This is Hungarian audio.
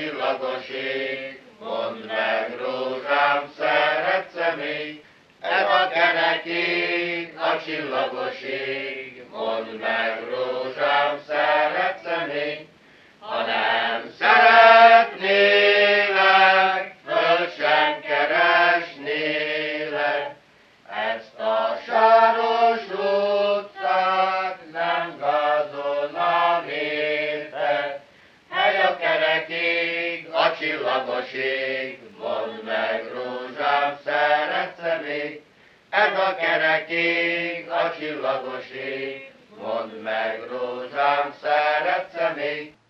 csillagos ég, mondd meg, rózsám, szeretsz-e még? Ez a kerek ég, a csillagos ég, mondd meg, rózsám, szeretsz-e még? Ha nem szeretnélek, föl sem keresnélek, ezt a sáros utcát nem gázolnám érted. Hely a kerek ég, a csillagos ég, mondd meg, rózsám, szeretsz-e még? Ez a kerek ég, a csillagos ég, mondd meg, rózsám, szeretsz-e még?